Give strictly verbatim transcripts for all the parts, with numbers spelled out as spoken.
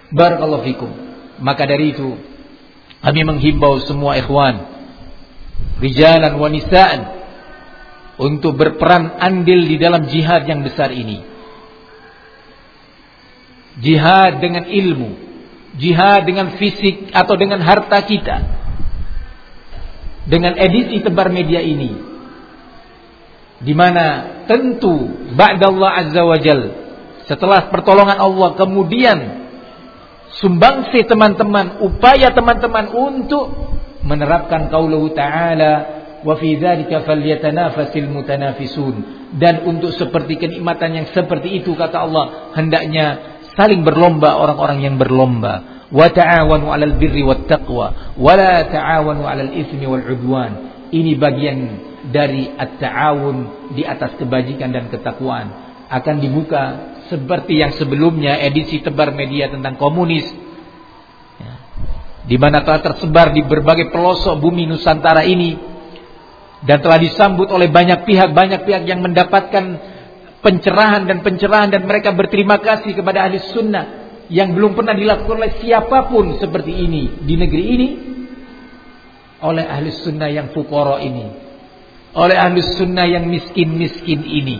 Barakallahu fikum. Maka dari itu kami menghimbau semua ikhwan, rijalan wa nisaan, untuk berperan andil di dalam jihad yang besar ini. Jihad dengan ilmu, jihad dengan fisik atau dengan harta kita. Dengan edisi tebar media ini, di mana tentu ba'dallah azza wa jal, setelah pertolongan Allah, kemudian sumbangsi teman-teman, upaya teman-teman untuk menerapkan qauluhu ta'ala, wa fi dzalika falyatanafasil mutanafisun, dan untuk seperti kenikmatan yang seperti itu, kata Allah, hendaknya saling berlomba orang-orang yang berlomba. Wa ta'awanu 'alal birri wat taqwa wa la ta'awanu 'alal itsmi wal 'udwan. Ini bagian dari at-ta'awun di atas kebajikan dan ketakwaan. Akan dibuka seperti yang sebelumnya, edisi tebar media tentang komunis, ya, di mana telah tersebar di berbagai pelosok bumi Nusantara ini, dan telah disambut oleh banyak pihak, banyak pihak yang mendapatkan pencerahan dan pencerahan, dan mereka berterima kasih kepada ahli sunnah yang belum pernah dilakukan oleh siapapun seperti ini di negeri ini, oleh ahli sunnah yang fuqara ini, oleh ahli sunnah yang miskin-miskin ini.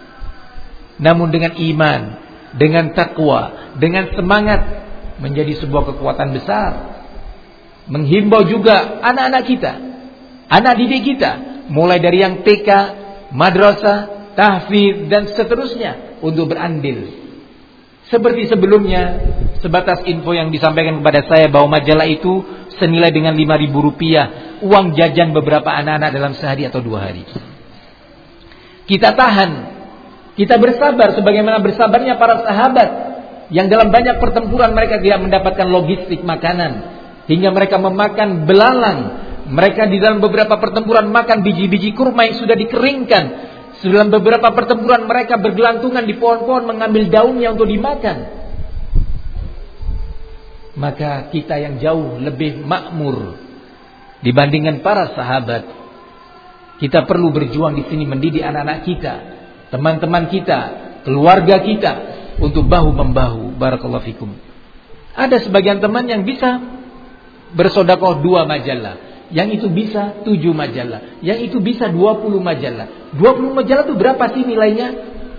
Namun dengan iman, dengan takwa, dengan semangat, menjadi sebuah kekuatan besar. Menghimbau juga anak-anak kita, anak didik kita, mulai dari yang T K, madrasah, tahfidz dan seterusnya, untuk berandil. Seperti sebelumnya, sebatas info yang disampaikan kepada saya bahwa majalah itu senilai dengan lima ribu rupiah, uang jajan beberapa anak-anak dalam sehari atau dua hari. Kita tahan, kita bersabar sebagaimana bersabarnya para sahabat yang dalam banyak pertempuran mereka tidak mendapatkan logistik makanan, hingga mereka memakan belalang. Mereka di dalam beberapa pertempuran makan biji-biji kurma yang sudah dikeringkan. Dalam beberapa pertempuran mereka bergelantungan di pohon-pohon mengambil daunnya untuk dimakan. Maka kita yang jauh lebih makmur dibandingkan para sahabat, kita perlu berjuang di sini mendidik anak-anak kita, teman-teman kita, keluarga kita, untuk bahu membahu. Barakallahu fikum. Ada sebagian teman yang bisa bersedekah dua majalah, yang itu bisa tujuh majalah, yang itu bisa dua puluh majalah. Dua puluh majalah itu berapa sih nilainya?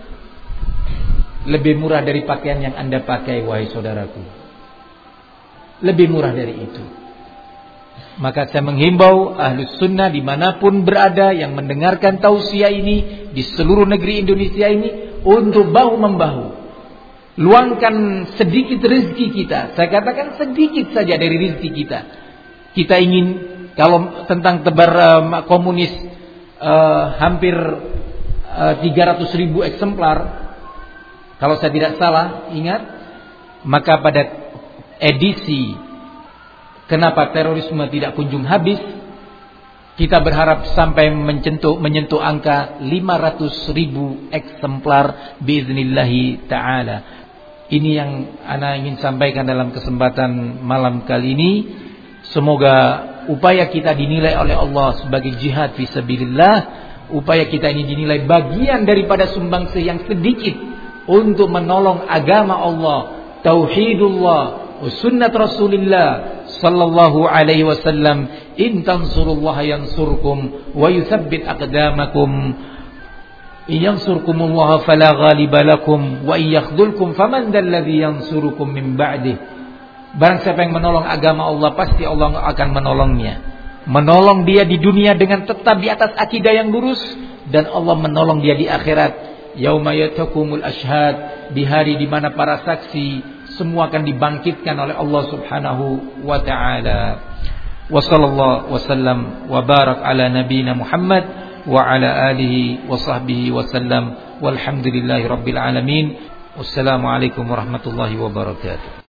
Lebih murah dari pakaian yang Anda pakai, wahai saudaraku. Lebih murah dari itu. Maka saya menghimbau Ahlus Sunnah dimanapun berada yang mendengarkan tausiah ini di seluruh negeri Indonesia ini, untuk bahu membahu. Luangkan sedikit rezeki kita. Saya katakan sedikit saja dari rezeki kita. Kita ingin, kalau tentang tebar uh, komunis uh, hampir uh, tiga ratus ribu eksemplar, kalau saya tidak salah ingat, maka pada edisi kenapa terorisme tidak kunjung habis, kita berharap sampai menyentuh, menyentuh angka lima ratus ribu eksemplar biiznillahi ta'ala. Ini yang ana ingin sampaikan dalam kesempatan malam kali ini. Semoga upaya kita dinilai oleh Allah sebagai jihad fisabilillah. Upaya kita ini dinilai bagian daripada sumbangsi yang sedikit untuk menolong agama Allah, tauhidullah, sunnat Rasulullah sallallahu alaihi wasallam. In tansurullaha yansurkum wa yutsabbit aqdamakum. In yansurkumullaha fala ghaliba lakum wa in yakhdhulkum faman dzalladzi yansurukum min ba'dih. Barang siapa yang menolong agama Allah, pasti Allah akan menolongnya. Menolong dia di dunia dengan tetap di atas akidah yang lurus, dan Allah menolong dia di akhirat. Yauma yatakumul ashhad, di hari di mana para saksi semua akan dibangkitkan oleh Allah Subhanahu wa taala. Wa sallallahu wasallam wa barak ala nabiyyina Muhammad wa ala alihi wa sahbihi wasallam. Walhamdulillahi rabbil alamin. Wassalamualaikum warahmatullahi wabarakatuh.